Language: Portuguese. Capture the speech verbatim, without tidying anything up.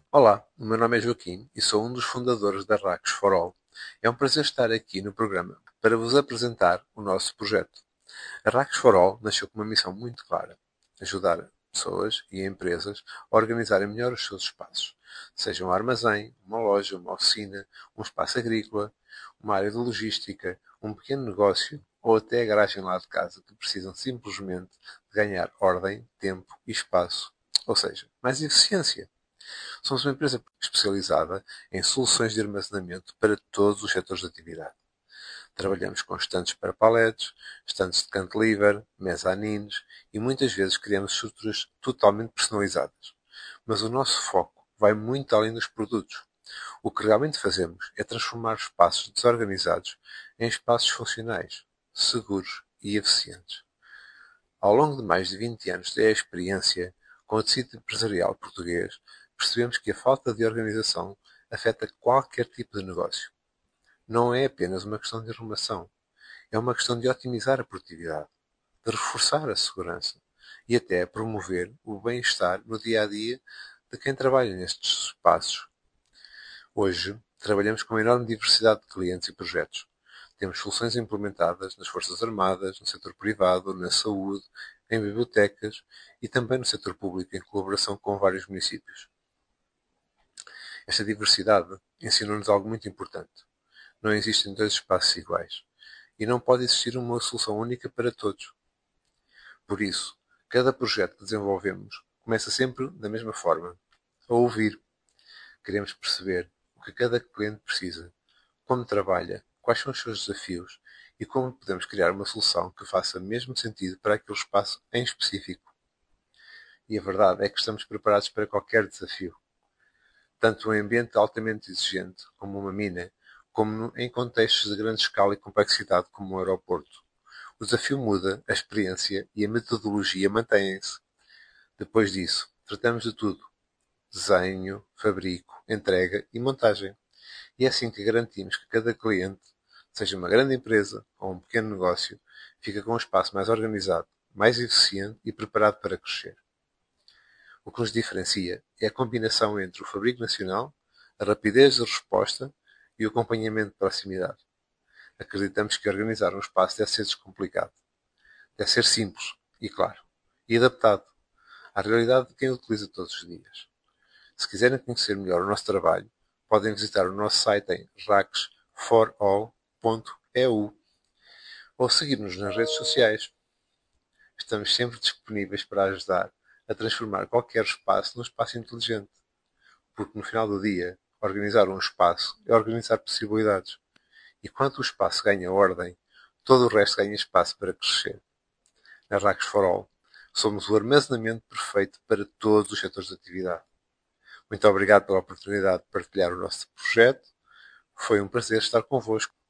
Olá, o meu nome é Joaquim e sou um dos fundadores da Racks for All. É um prazer estar aqui no programa para vos apresentar o nosso projeto. A Racks for All nasceu com uma missão muito clara: ajudar pessoas e empresas a organizarem melhor os seus espaços, seja um armazém, uma loja, uma oficina, um espaço agrícola, uma área de logística, um pequeno negócio ou até a garagem lá de casa, que precisam simplesmente de ganhar ordem, tempo e espaço, ou seja, mais eficiência. Somos uma empresa especializada em soluções de armazenamento para todos os setores de atividade. Trabalhamos com estantes para paletes, estantes de cantilever, mezanines e muitas vezes criamos estruturas totalmente personalizadas. Mas o nosso foco vai muito além dos produtos. O que realmente fazemos é transformar espaços desorganizados em espaços funcionais, seguros e eficientes. Ao longo de mais de vinte anos de experiência com o tecido empresarial português, percebemos que a falta de organização afeta qualquer tipo de negócio. Não é apenas uma questão de arrumação, é uma questão de otimizar a produtividade, de reforçar a segurança e até promover o bem-estar no dia a dia de quem trabalha nestes espaços. Hoje, trabalhamos com uma enorme diversidade de clientes e projetos. Temos soluções implementadas nas Forças Armadas, no setor privado, na saúde, em bibliotecas e também no setor público, em colaboração com vários municípios. Esta diversidade ensinou-nos algo muito importante. Não existem dois espaços iguais. E não pode existir uma solução única para todos. Por isso, cada projeto que desenvolvemos começa sempre da mesma forma. A ouvir. Queremos perceber o que cada cliente precisa, como trabalha, quais são os seus desafios e como podemos criar uma solução que faça mesmo sentido para aquele espaço em específico. E a verdade é que estamos preparados para qualquer desafio. Tanto um ambiente altamente exigente, como uma mina, como em contextos de grande escala e complexidade, como um aeroporto. O desafio muda, a experiência e a metodologia mantêm-se. Depois disso, tratamos de tudo: desenho, fabrico, entrega e montagem. E é assim que garantimos que cada cliente, seja uma grande empresa ou um pequeno negócio, fica com um espaço mais organizado, mais eficiente e preparado para crescer. O que nos diferencia é a combinação entre o fabrico nacional, a rapidez de resposta e o acompanhamento de proximidade. Acreditamos que organizar um espaço deve ser descomplicado. Deve ser simples e claro. E adaptado à realidade de quem o utiliza todos os dias. Se quiserem conhecer melhor o nosso trabalho, podem visitar o nosso site em racks for all ponto e u ou seguir-nos nas redes sociais. Estamos sempre disponíveis para ajudar a transformar qualquer espaço num espaço inteligente. Porque no final do dia, organizar um espaço é organizar possibilidades. E quando o espaço ganha ordem, todo o resto ganha espaço para crescer. Na Racks for All, somos o armazenamento perfeito para todos os setores de atividade. Muito obrigado pela oportunidade de partilhar o nosso projeto. Foi um prazer estar convosco.